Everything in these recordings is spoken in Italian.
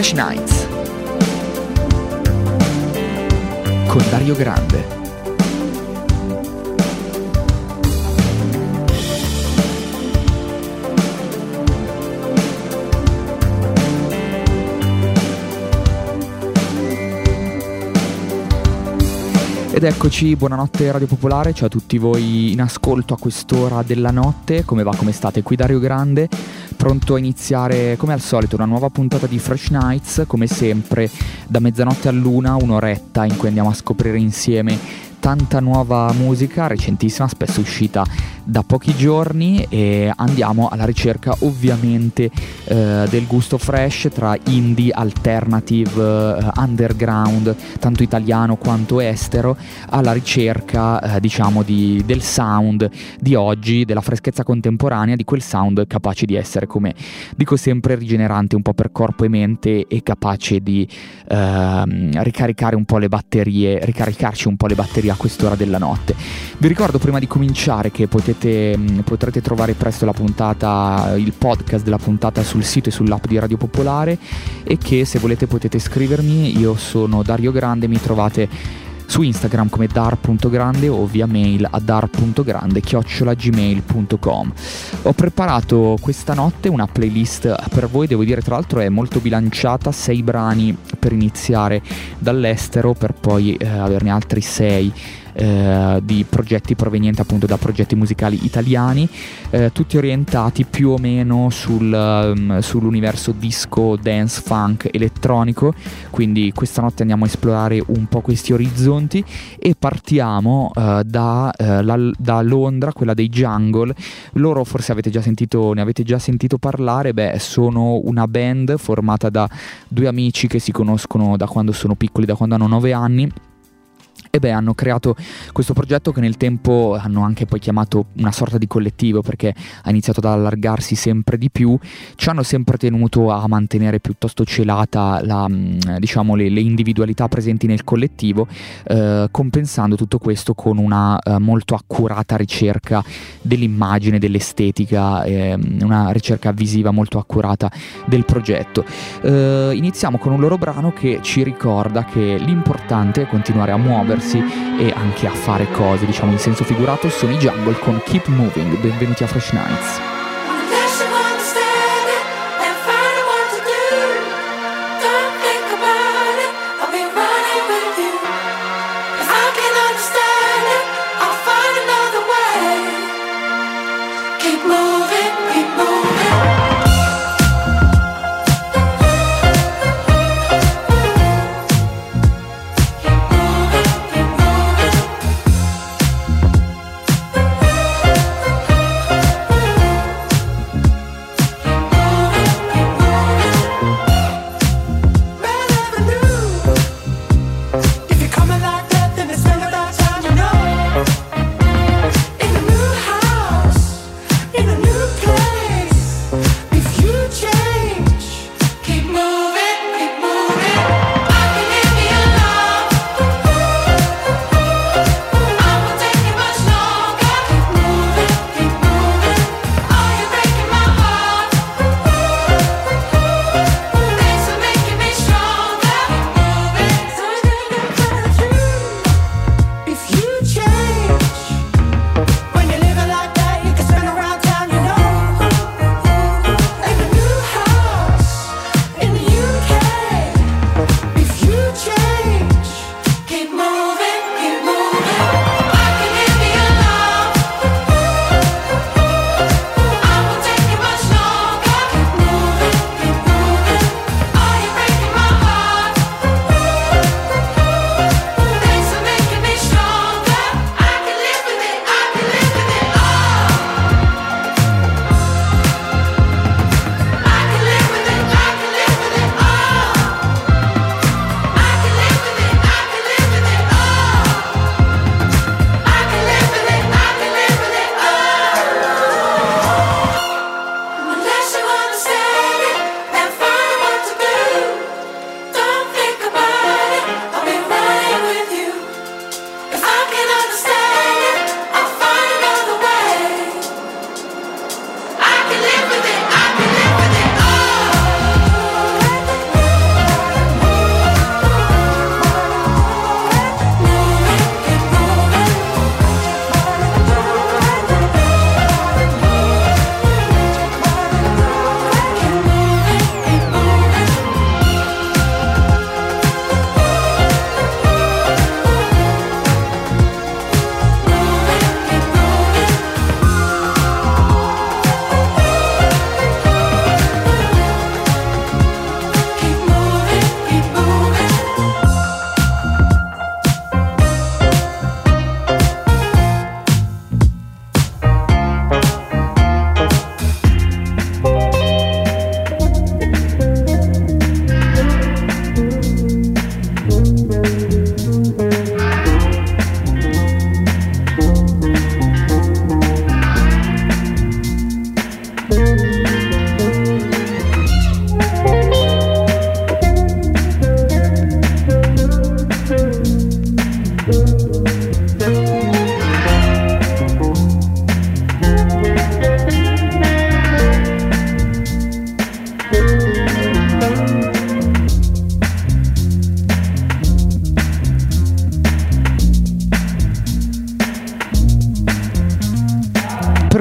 Fresh Nights con Dario Grande. Ed eccoci, buonanotte Radio Popolare, ciao a tutti voi in ascolto a quest'ora della notte. Come va, come state? Qui Dario Grande, pronto a iniziare come al solito una nuova puntata di Fresh Nights, come sempre da mezzanotte all'una, un'oretta in cui andiamo a scoprire insieme tanta nuova musica, recentissima, spesso uscita da pochi giorni, e andiamo alla ricerca ovviamente del gusto fresh tra indie, alternative, underground, tanto italiano quanto estero, alla ricerca diciamo del sound di oggi, della freschezza contemporanea, di quel sound capace di essere, come dico sempre, rigenerante un po' per corpo e mente e capace di ricaricare un po' le batterie, ricaricarci un po' le batterie a quest'ora della notte. Vi ricordo prima di cominciare che potrete trovare presto la puntata, il podcast della puntata sul sito e sull'app di Radio Popolare, e che se volete potete scrivermi. Io sono Dario Grande, mi trovate su Instagram come dar.grande o via mail a dar.grande@gmail.com. Ho preparato questa notte una playlist per voi, devo dire tra l'altro è molto bilanciata, 6 brani per iniziare dall'estero, per poi averne altri 6 di progetti provenienti appunto da progetti musicali italiani, tutti orientati più o meno sull'universo disco, dance, funk, elettronico. Quindi questa notte andiamo a esplorare un po' questi orizzonti e partiamo da Londra, quella dei Jungle. Loro forse ne avete già sentito parlare. Sono una band formata da 2 amici che si conoscono da quando sono piccoli, da quando hanno 9 anni. Hanno creato questo progetto che nel tempo hanno anche poi chiamato una sorta di collettivo, perché ha iniziato ad allargarsi sempre di più. Ci hanno sempre tenuto a mantenere piuttosto celata le individualità presenti nel collettivo, compensando tutto questo con una molto accurata ricerca dell'immagine, dell'estetica, una ricerca visiva molto accurata del progetto. Iniziamo con un loro brano che ci ricorda che l'importante è continuare a muoversi e anche a fare cose, diciamo in senso figurato. Sono i Jungle con Keep Moving. Benvenuti a Fresh Nights.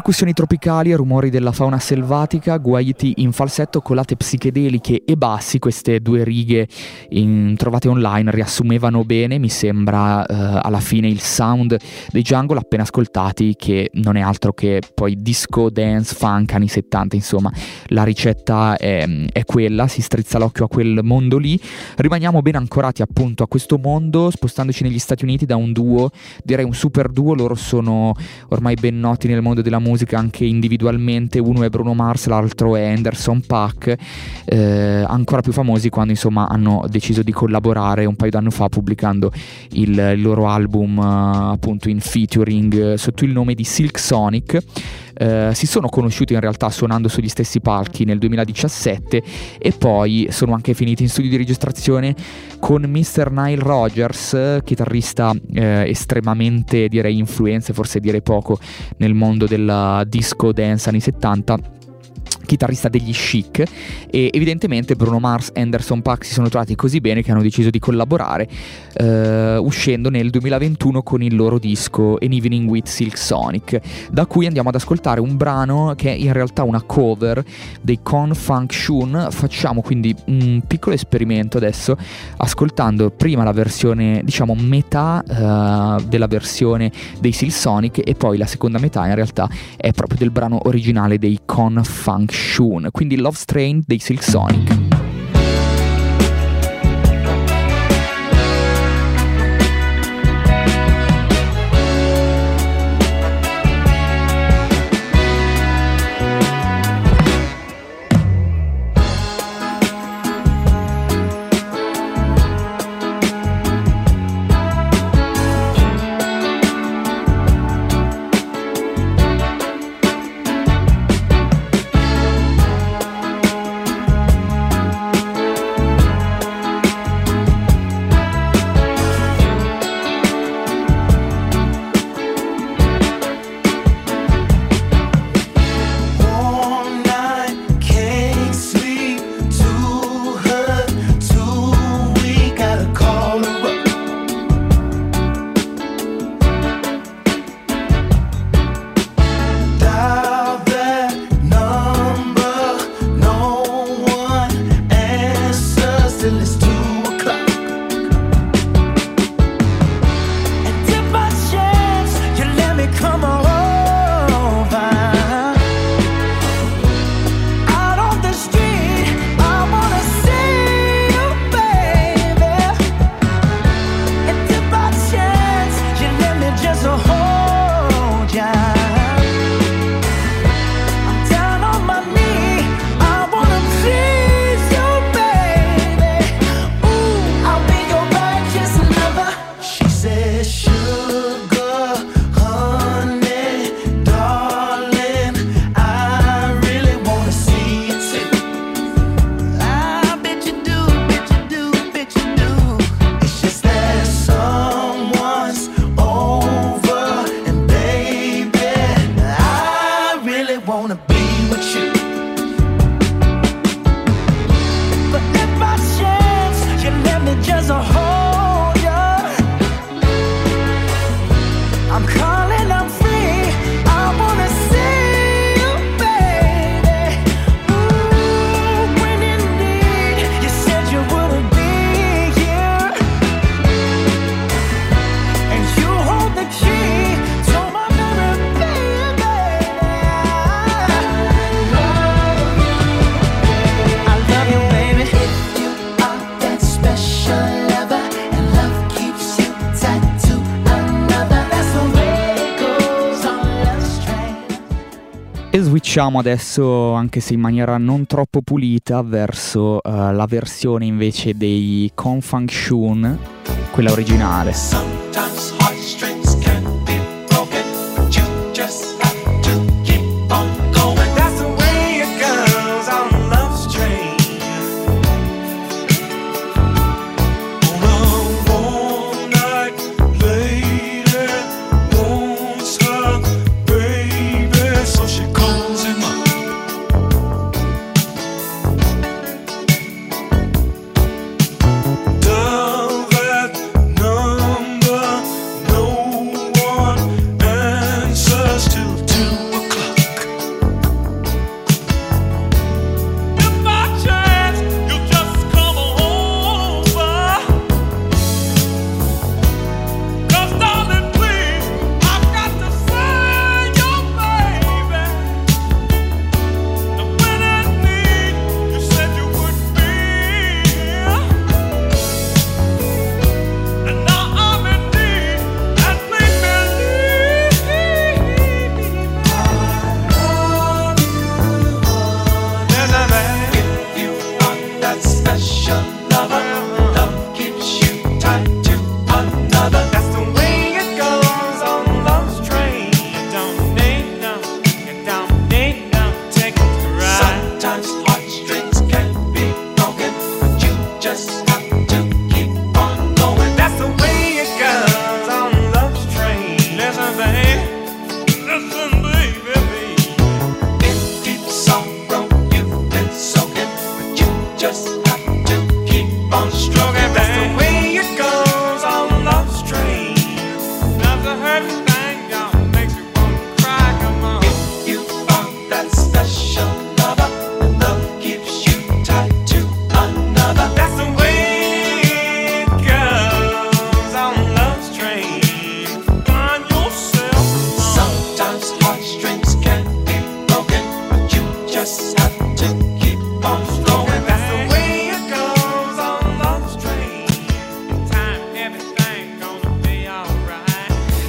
Percussioni tropicali e rumori della fauna selvatica, guaiti in falsetto, colate psichedeliche e bassi. Queste due righe trovate online riassumevano bene, mi sembra, alla fine il sound dei Jungle appena ascoltati, che non è altro che poi disco, dance, funk anni 70, insomma la ricetta è quella, si strizza l'occhio a quel mondo lì. Rimaniamo ben ancorati appunto a questo mondo, spostandoci negli Stati Uniti da un duo, direi un super duo. Loro sono ormai ben noti nel mondo della musica anche individualmente, uno è Bruno Mars, l'altro è Anderson .Paak, ancora più famosi quando insomma hanno deciso di collaborare un paio d'anni fa pubblicando il loro album appunto in featuring sotto il nome di Silk Sonic. Si sono conosciuti in realtà suonando sugli stessi palchi nel 2017 e poi sono anche finiti in studio di registrazione con Mr. Nile Rodgers, chitarrista estremamente, direi, influenze, forse dire poco, nel mondo della disco dance anni 70, chitarrista degli Chic, e evidentemente Bruno Mars e Anderson .Paak si sono trovati così bene che hanno deciso di collaborare, uscendo nel 2021 con il loro disco An Evening with Silk Sonic, da cui andiamo ad ascoltare un brano che è in realtà una cover dei Con Funk Shun. Facciamo quindi un piccolo esperimento adesso, ascoltando prima la versione, diciamo metà della versione dei Silk Sonic, e poi la seconda metà in realtà è proprio del brano originale dei Con Funk Shun, quindi Love Strain dei Silk Sonic. Switchiamo adesso, anche se in maniera non troppo pulita, verso la versione invece dei Con Funk Shun, quella originale.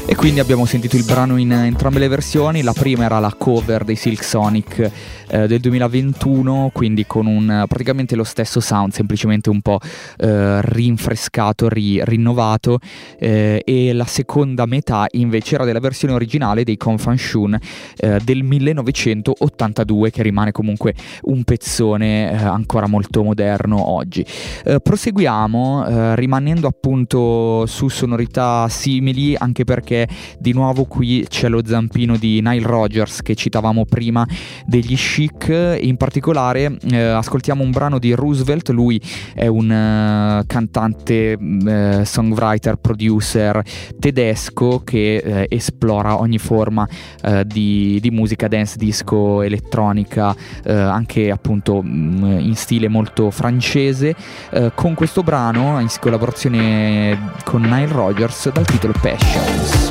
E quindi abbiamo sentito il brano in entrambe le versioni. La prima era la cover dei Silk Sonic del 2021, quindi con praticamente lo stesso sound, semplicemente un po' rinfrescato, rinnovato, e la seconda metà invece era della versione originale dei Con Fan Shun del 1982, che rimane comunque un pezzone ancora molto moderno oggi. Proseguiamo rimanendo appunto su sonorità simili, anche perché di nuovo qui c'è lo zampino di Nile Rodgers che citavamo prima degli Chic. In particolare ascoltiamo un brano di Roosevelt. Lui è un cantante, songwriter, producer tedesco che esplora ogni forma di musica dance, disco, elettronica, anche appunto in stile molto francese, con questo brano in collaborazione con Nile Rodgers dal titolo Passions.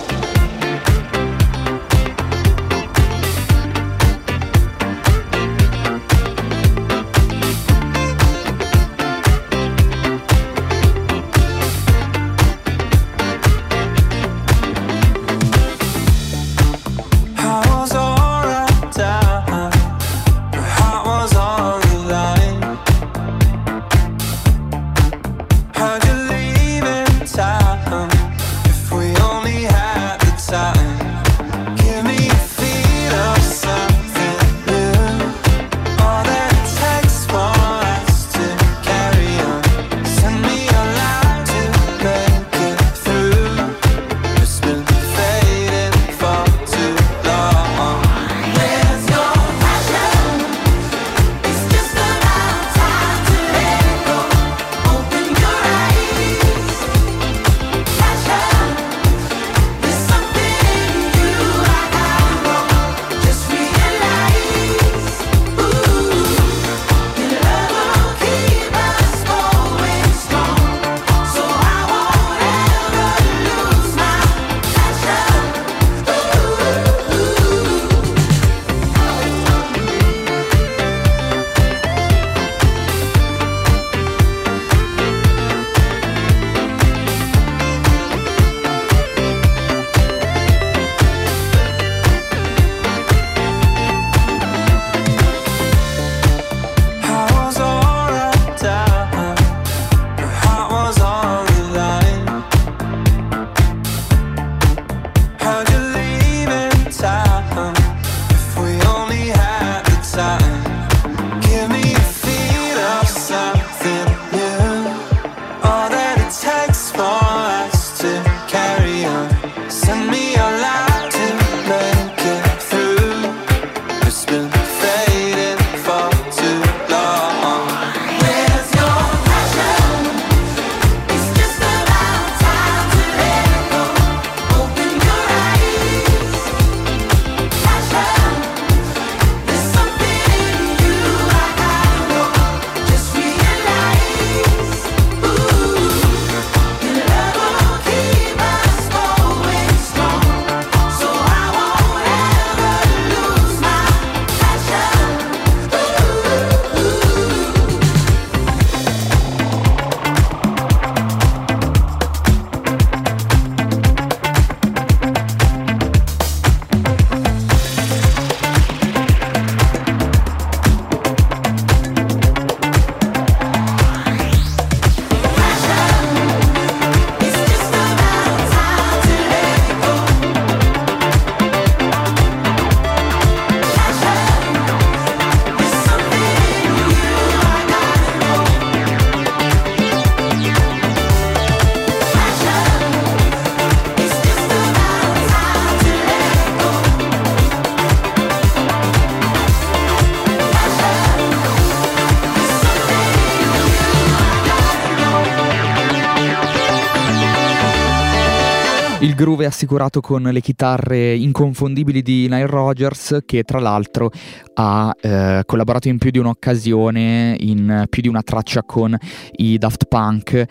Il groove è assicurato con le chitarre inconfondibili di Nile Rodgers, che tra l'altro ha collaborato in più di un'occasione in più di una traccia con i Daft Punk,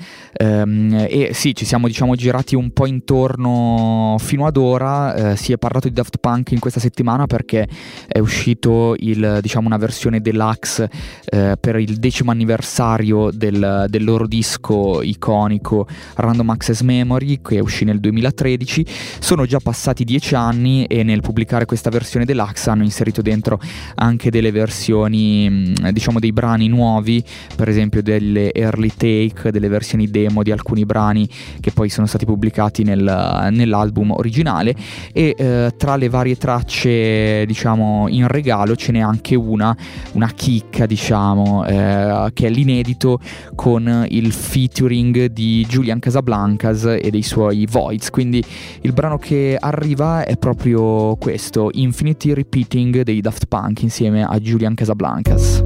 e sì, ci siamo girati un po' intorno fino ad ora. Si è parlato di Daft Punk in questa settimana perché è uscito una versione deluxe per il 10° anniversario del loro disco iconico Random Access Memory, che uscì nel 2003. 2013. Sono già passati 10 anni e nel pubblicare questa versione deluxe hanno inserito dentro anche delle versioni, diciamo dei brani nuovi, per esempio delle early take, delle versioni demo di alcuni brani che poi sono stati pubblicati nell'album originale, e tra le varie tracce diciamo in regalo ce n'è anche una chicca, diciamo, che è l'inedito con il featuring di Julian Casablancas e dei suoi Voids. Quindi il brano che arriva è proprio questo, Infinity Repeating dei Daft Punk insieme a Julian Casablancas.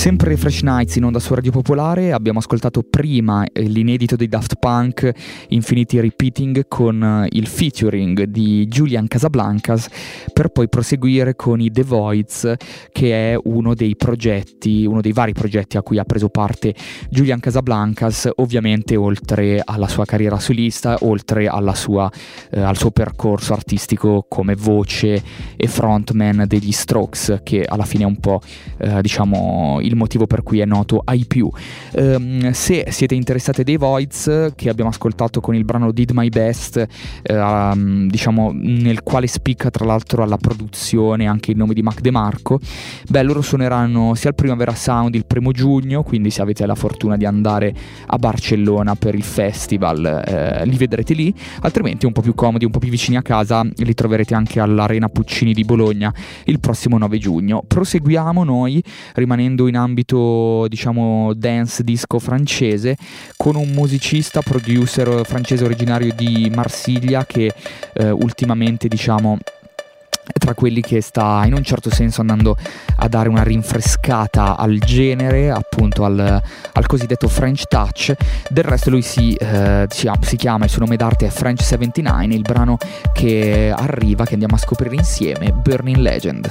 Sempre Fresh Nights in onda su Radio Popolare, abbiamo ascoltato prima l'inedito dei Daft Punk Infinity Repeating con il featuring di Julian Casablancas, per poi proseguire con i The Voids, che è uno dei vari progetti a cui ha preso parte Julian Casablancas, ovviamente oltre alla sua carriera solista, oltre al suo percorso artistico come voce e frontman degli Strokes, che alla fine è un po' diciamo il motivo per cui è noto ai più. Se siete interessati dei Voids, che abbiamo ascoltato con il brano Did My Best, diciamo nel quale spicca tra l'altro alla produzione anche il nome di Mac DeMarco, loro suoneranno sia al Primavera Sound il 1° giugno, quindi se avete la fortuna di andare a Barcellona per il festival li vedrete lì, altrimenti un po' più comodi, un po' più vicini a casa, li troverete anche all'Arena Puccini di Bologna il prossimo 9 giugno. Proseguiamo noi rimanendo in ambito diciamo dance disco francese con un musicista producer francese originario di Marsiglia che ultimamente diciamo è tra quelli che sta in un certo senso andando a dare una rinfrescata al genere, appunto al cosiddetto French Touch. Del resto lui si chiama, il suo nome d'arte è French 79, il brano che arriva, che andiamo a scoprire insieme, Burning Legend.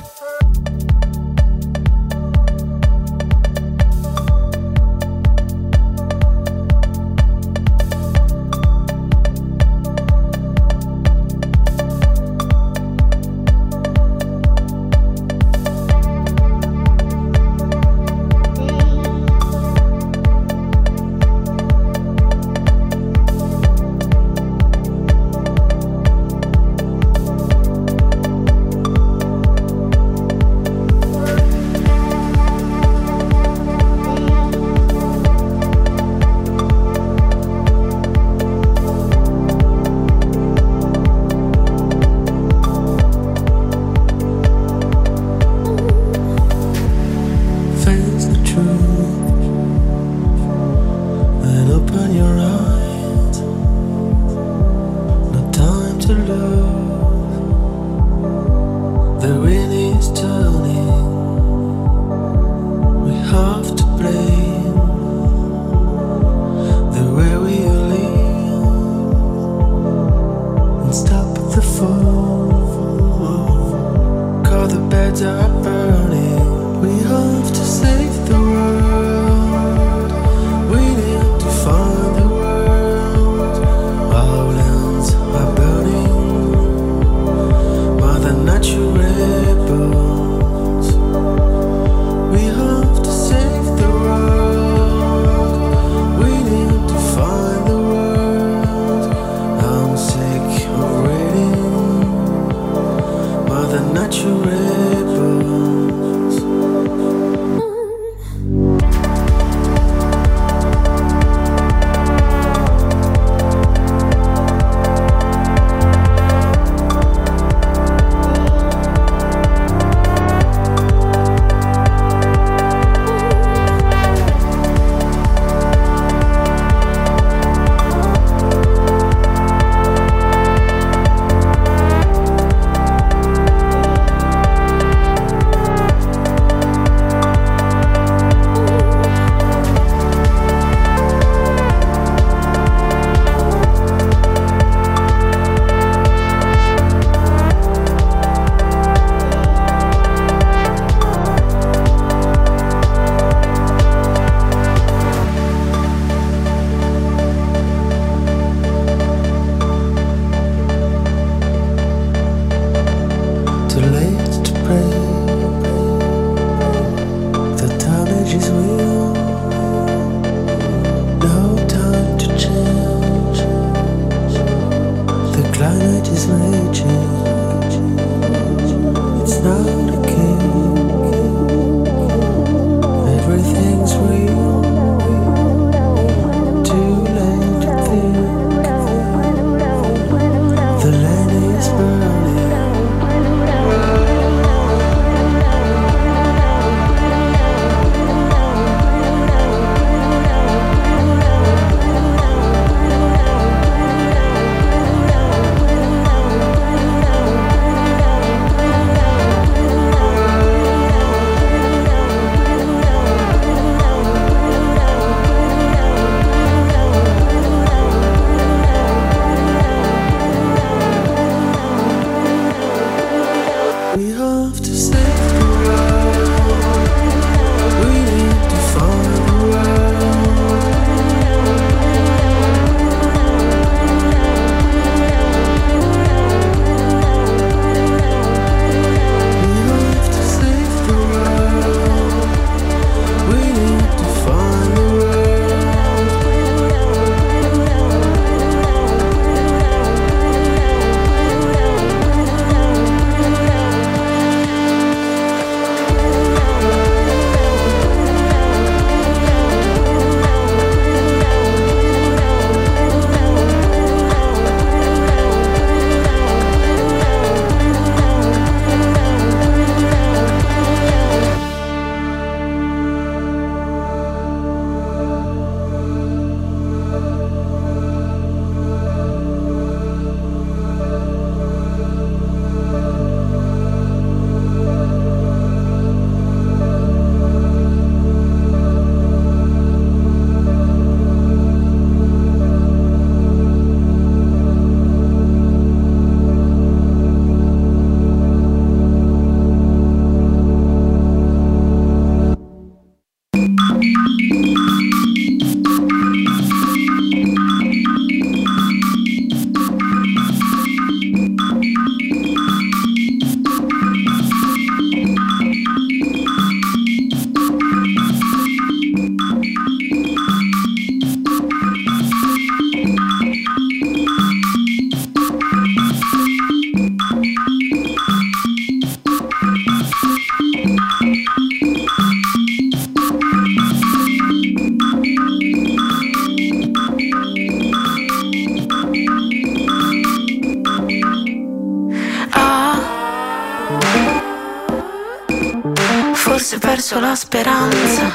perso la speranza.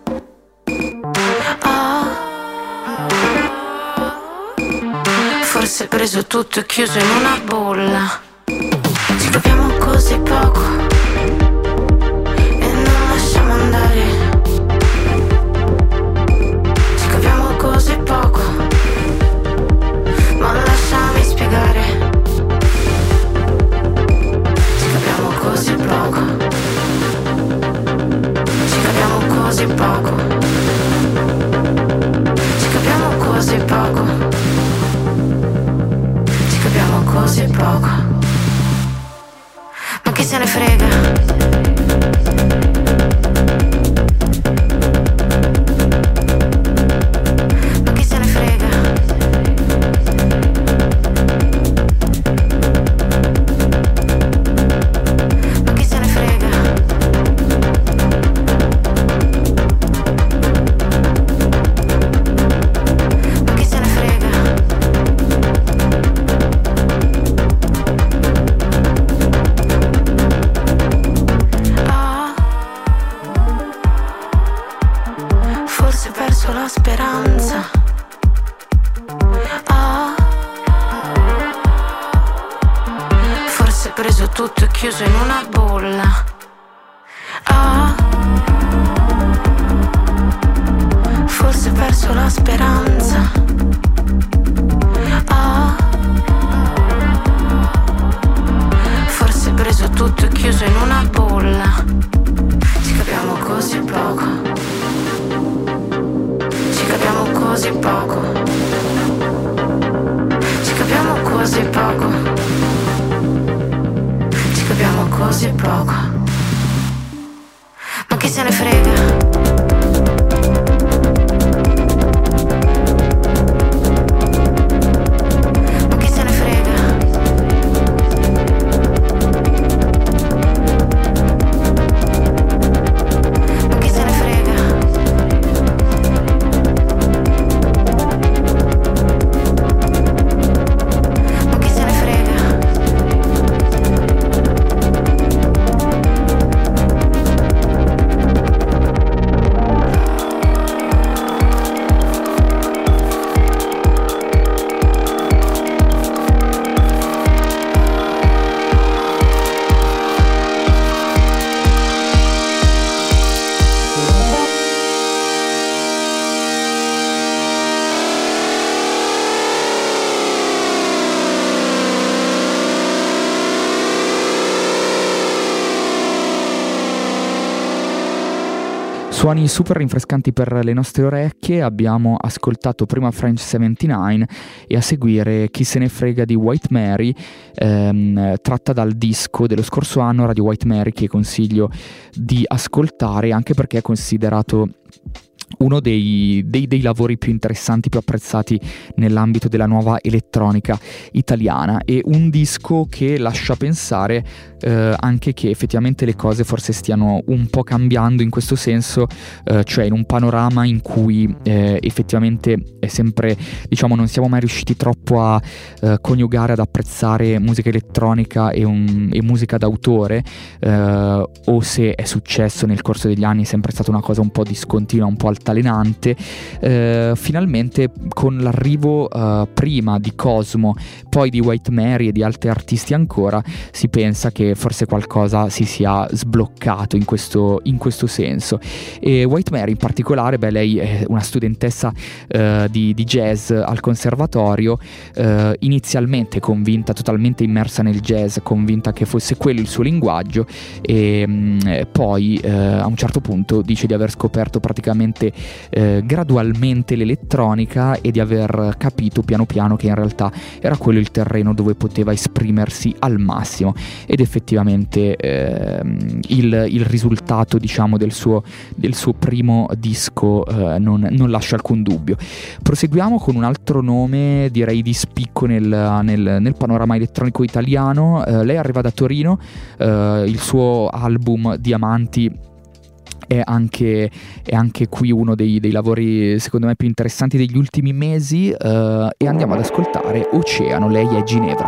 Forse preso tutto e chiuso in una bolla. Ci capiamo così poco e non lasciamo andare. Ci capiamo così poco, ma lasciami spiegare. Ci capiamo così poco. Ci capiamo così poco. Ci capiamo così poco. Ci capiamo così poco. Ma chi se ne frega? Tutto è chiuso in una bolla. Forse ho perso la speranza. Forse ho preso tutto e chiuso in una bolla. Ci capiamo così poco. Ci capiamo così poco. Ci capiamo così poco. Capiamo così poco. Ma chi se ne frega? Suoni super rinfrescanti per le nostre orecchie. Abbiamo ascoltato prima French 79 e a seguire Chi se ne frega di White Mary, tratta dal disco dello scorso anno Radio White Mary, che consiglio di ascoltare anche perché è considerato uno dei lavori più interessanti, più apprezzati nell'ambito della nuova elettronica italiana, e un disco che lascia pensare anche che effettivamente le cose forse stiano un po' cambiando in questo senso, cioè in un panorama in cui effettivamente è sempre, diciamo, non siamo mai riusciti troppo a coniugare, ad apprezzare musica elettronica e musica d'autore, o se è successo nel corso degli anni è sempre stata una cosa un po' discontinua, un po' altalenante. Finalmente con l'arrivo prima di Cosmo, poi di White Mary e di altri artisti ancora, si pensa che forse qualcosa si sia sbloccato in questo senso. E White Mary in particolare, lei è una studentessa di jazz al conservatorio, inizialmente convinta, totalmente immersa nel jazz, convinta che fosse quello il suo linguaggio, e poi a un certo punto dice di aver scoperto praticamente gradualmente l'elettronica e di aver capito piano piano che in realtà era quello il terreno dove poteva esprimersi al massimo, ed effettivamente il risultato, diciamo, del suo primo disco non lascia alcun dubbio. Proseguiamo con un altro nome, direi di spicco nel panorama elettronico italiano. Lei arriva da Torino, il suo album Diamanti è anche qui uno dei lavori secondo me più interessanti degli ultimi mesi, e andiamo ad ascoltare Oceano. Lei è Ginevra.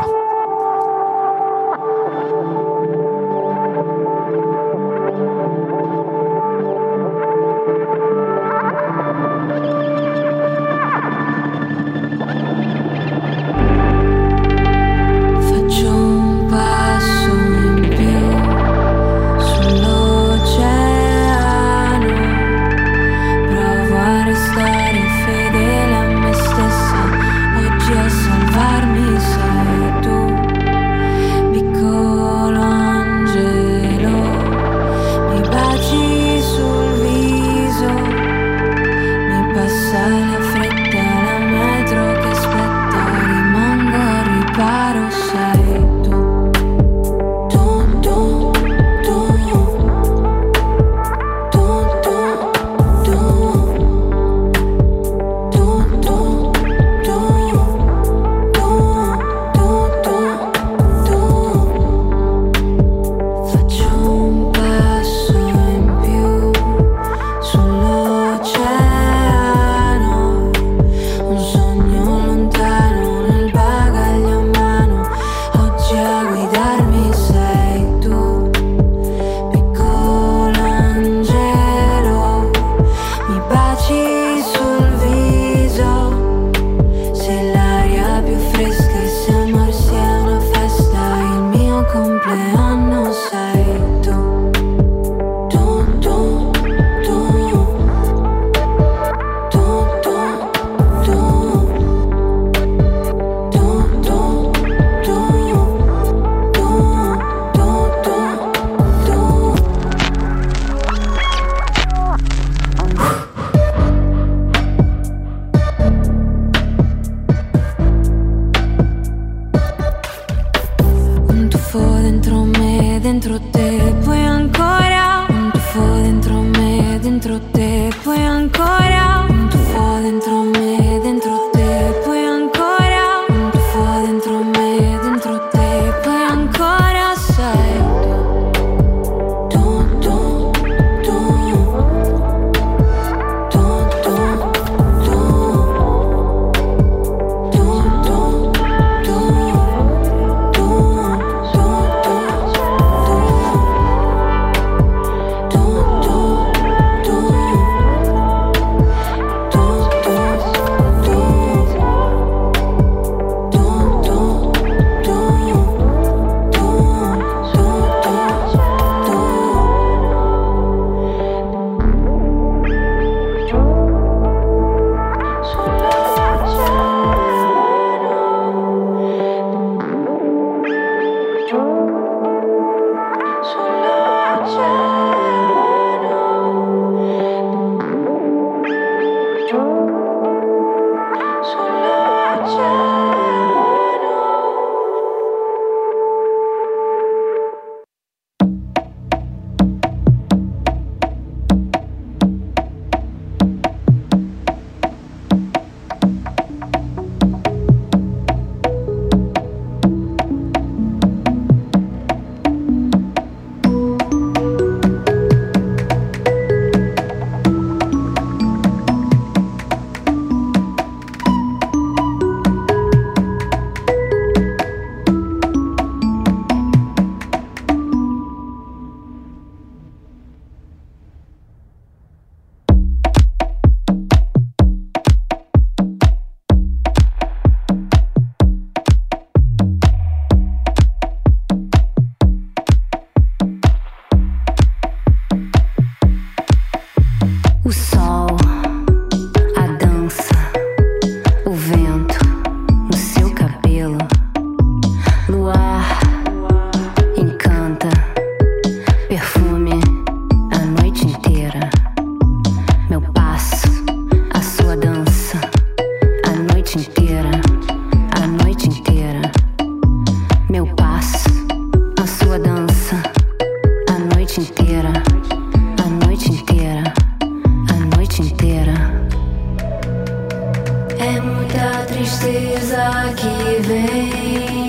É muita tristeza que vem.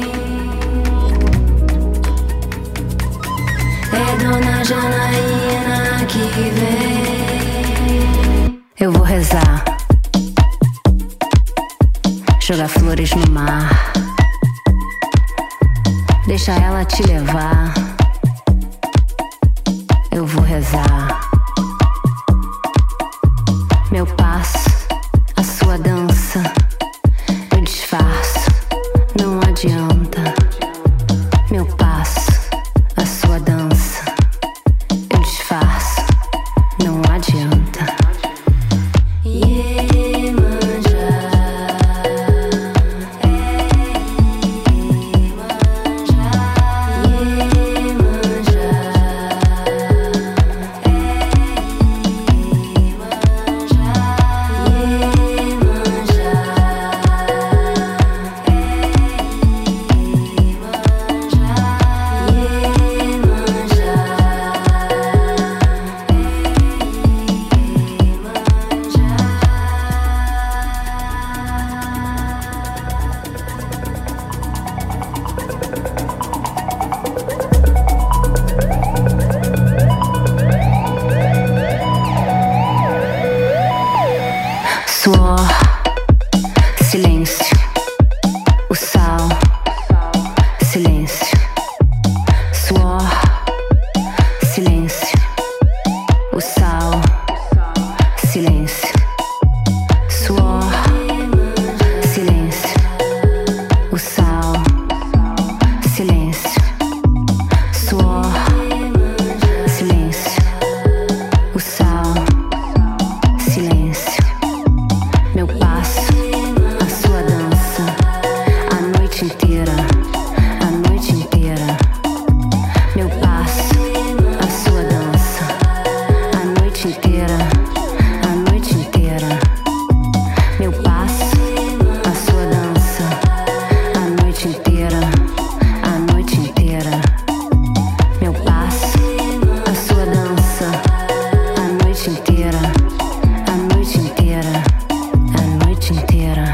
É Dona Janaína que vem. Eu vou rezar, jogar flores no mar, deixa ela te levar. Eu vou rezar, meu passo, a sua dança, eu disfarço, não adianta. Meu passo, a sua dança, eu disfarço, não adianta. Suor, silêncio, o sal, silêncio. Suor, silêncio, o sal, silêncio. Suor, silêncio, o sal, silêncio. Suor, silêncio, o sal, silêncio. Meu passo, a sua dança, a noite inteira, a noite inteira. Meu passo, a sua dança, a noite inteira, a noite inteira. Meu passo, a sua dança, a noite inteira, a noite inteira. Meu passo, a sua dança, a noite inteira, a noite inteira. A noite inteira.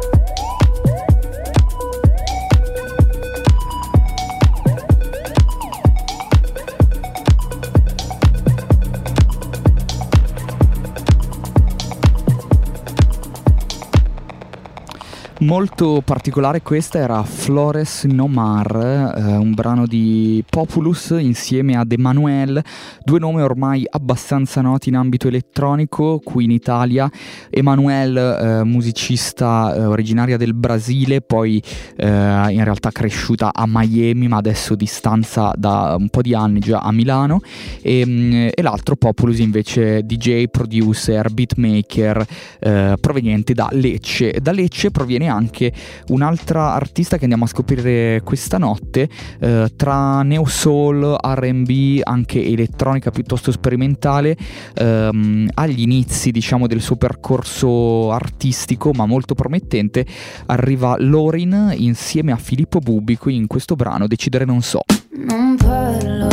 Molto particolare, questa era Flores No Mar, un brano di Populus insieme ad Emanuel, due nomi ormai abbastanza noti in ambito elettronico qui in Italia. Emanuel, musicista originaria del Brasile, poi in realtà cresciuta a Miami, ma adesso di stanza da un po' di anni già a Milano, e l'altro Populus invece DJ, producer, beatmaker, proveniente da Lecce. Da Lecce proviene anche un'altra artista che andiamo a scoprire questa notte, tra neo soul, R&B, anche elettronica piuttosto sperimentale, agli inizi diciamo del suo percorso artistico ma molto promettente, arriva Lorin insieme a Filippo Bubico in questo brano Decidere non so. Non parlo,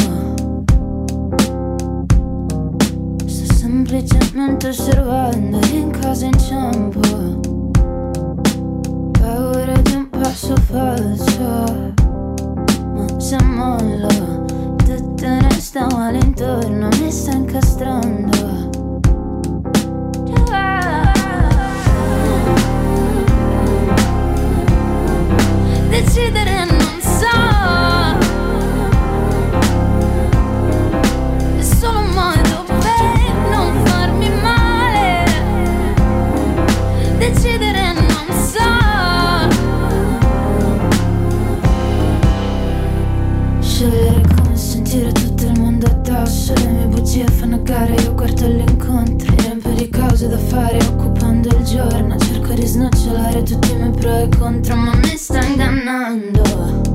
sto semplicemente osservando in casa inciampo. Paura di un passo falso, ma se mollo tutto resta male intorno, mi sta incastrando. Decidere non so, è solo un modo per non farmi male. Decidere non so, scegliere come sentire tutto il mondo addosso. Le mie bugie fanno gara, io guardo l'incontro, riempio di cose da fare occupando il giorno. Cerco di snocciolare tutti i miei pro e contro, ma mi sta ingannando.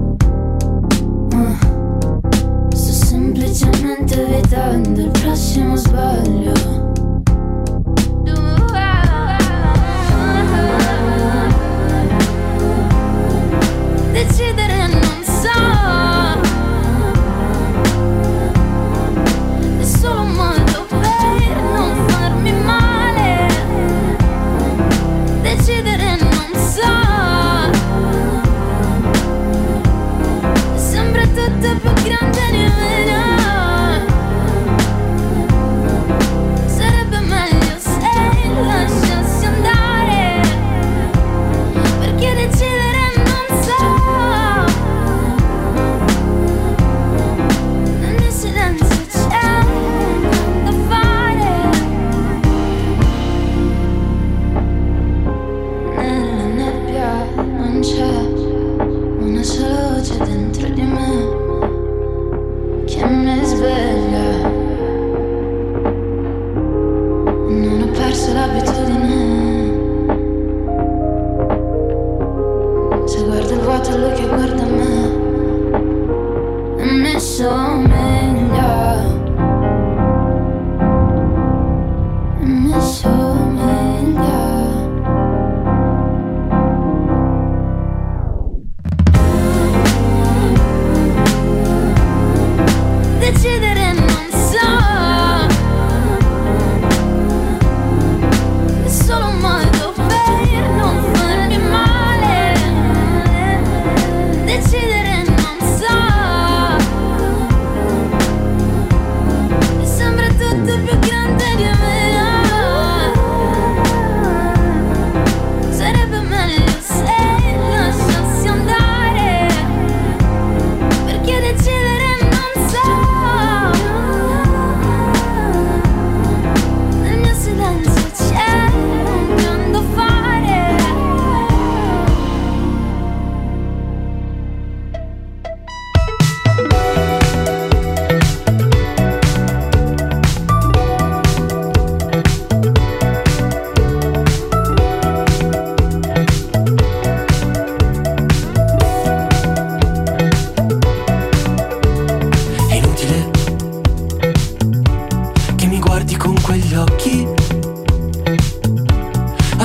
Sto semplicemente evitando il prossimo sbaglio. Decidere non so, è solo un modo per non farmi male. Decidere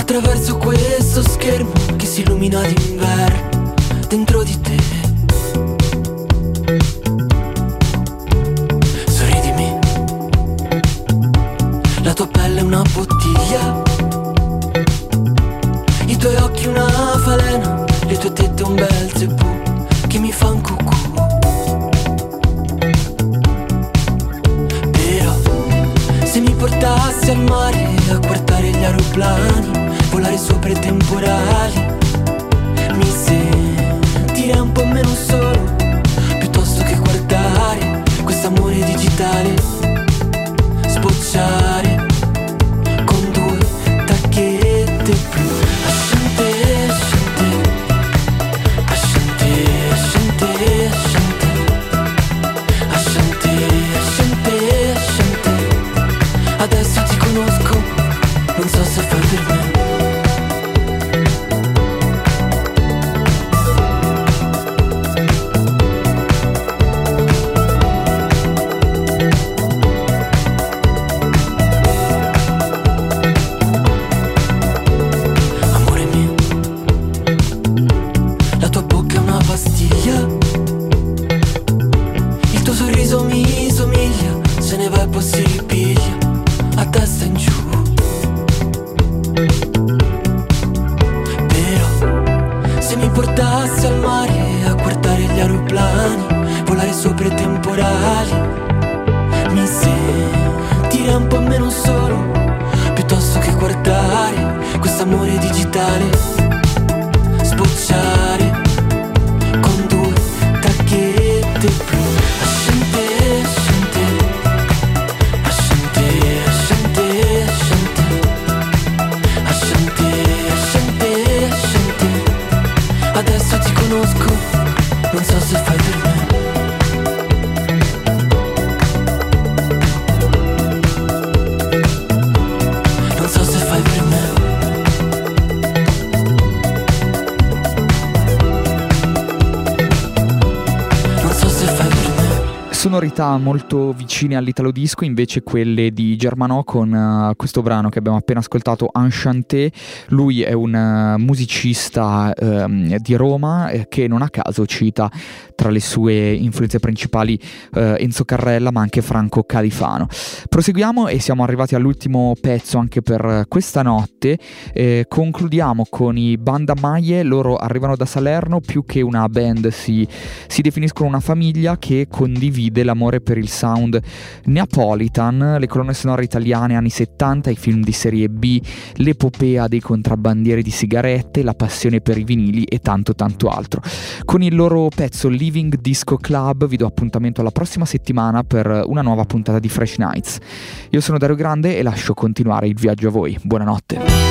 attraverso questo schermo che si illumina d'inverno dentro di te. Sorridimi, la tua pelle è una bottiglia, i tuoi occhi una falena, le tue tette un bel zebù che mi fa un cucù. Però se mi portassi al mare a guardare gli aeroplani volare sopra i temporali, mi sentirei un po' meno solo, piuttosto che guardare quest'amore digitale sbocciare con due tacchette blu. Asciante, asciante, asciante, asciante, asciante, asciante, asciante, asciante. Adesso ti conosco, non so se fai per me. Sonorità molto vicine all'italo disco invece quelle di Germanò con questo brano che abbiamo appena ascoltato, Enchanté. Lui è un musicista di Roma che non a caso cita tra le sue influenze principali Enzo Carrella ma anche Franco Califano. Proseguiamo e siamo arrivati all'ultimo pezzo anche per questa notte. Concludiamo con i Banda Maie. Loro arrivano da Salerno, più che una band si definiscono una famiglia che condivide l'amore per il sound neapolitan, le colonne sonore italiane anni 70, i film di serie B, l'epopea dei contrabbandieri di sigarette, la passione per i vinili e tanto tanto altro. Con il loro pezzo Living Disco Club vi do appuntamento alla prossima settimana per una nuova puntata di Fresh Nights. Io sono Dario Grande e lascio continuare il viaggio a voi. Buonanotte.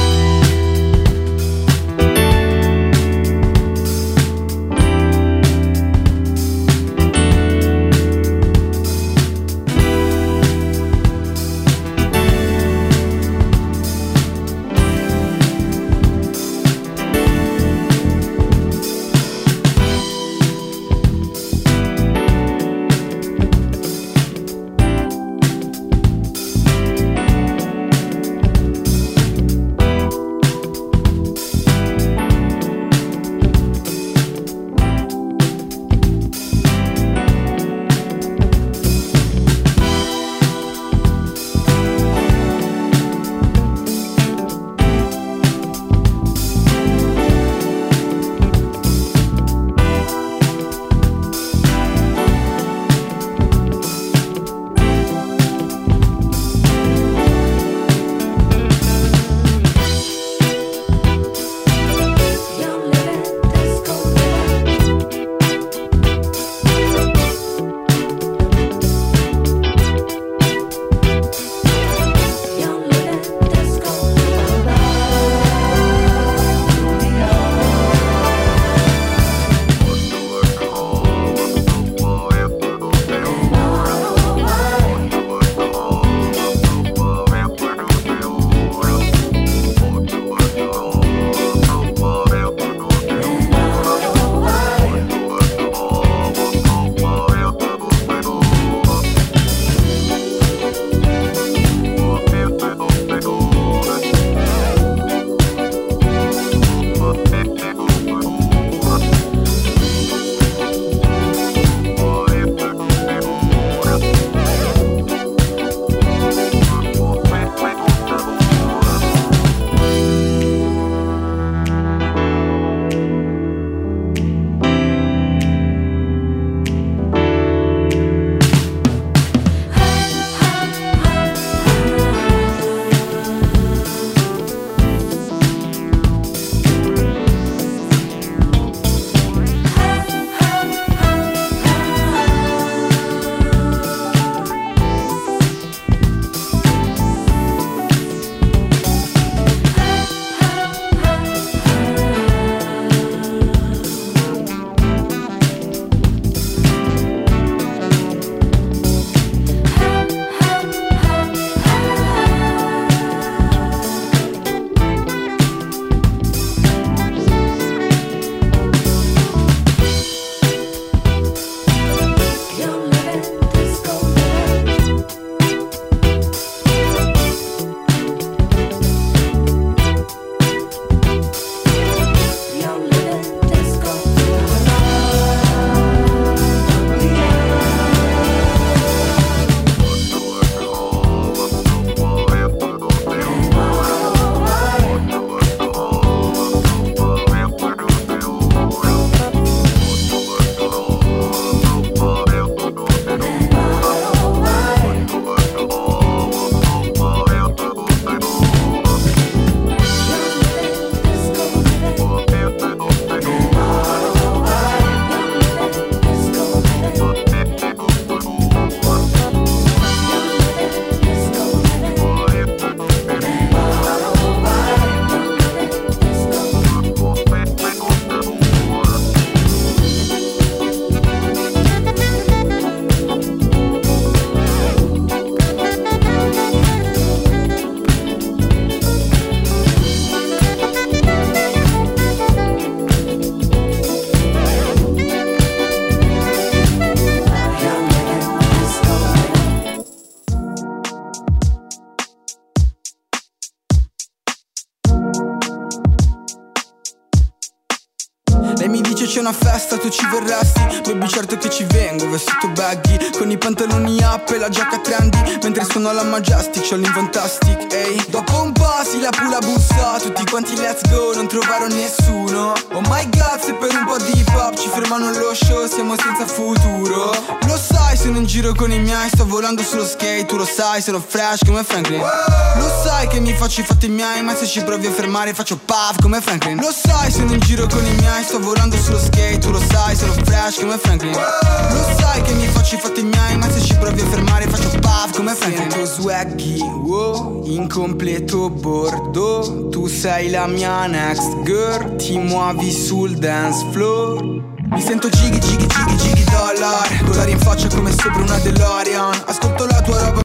minchia c'è una festa, tu ci verresti? Baby certo che ci vengo, vestito baggy, con i pantaloni up e la giacca trendy, mentre suono alla Majestic, c'ho l'Infantastic, ehi. Dopo un po' si lapù la bussa, tutti quanti let's go, non trovarono nessuno. Oh my god, se per un po' di hip hop ci fermano lo show, siamo senza futuro. Lo sai, sono in giro con i miei, sto volando sullo skate, tu lo sai, sono fresh come Franklin. Lo sai che mi faccio i fatti miei, ma se ci provi a fermare faccio puff come Franklin. Lo sai, sono in giro con i miei, sto volando sullo skate, tu lo sai, sono fresh come Franklin. Lo sai che mi faccio i fatti miei, ma se ci provi a fermare faccio puff come Franklin. Sento swaggy, wow, in completo bordo, tu sei la mia next girl, ti muovi sul dance floor. Mi sento jiggy jiggy jiggy jiggy dollar, dollari in faccia come sopra una DeLorean. Ascolta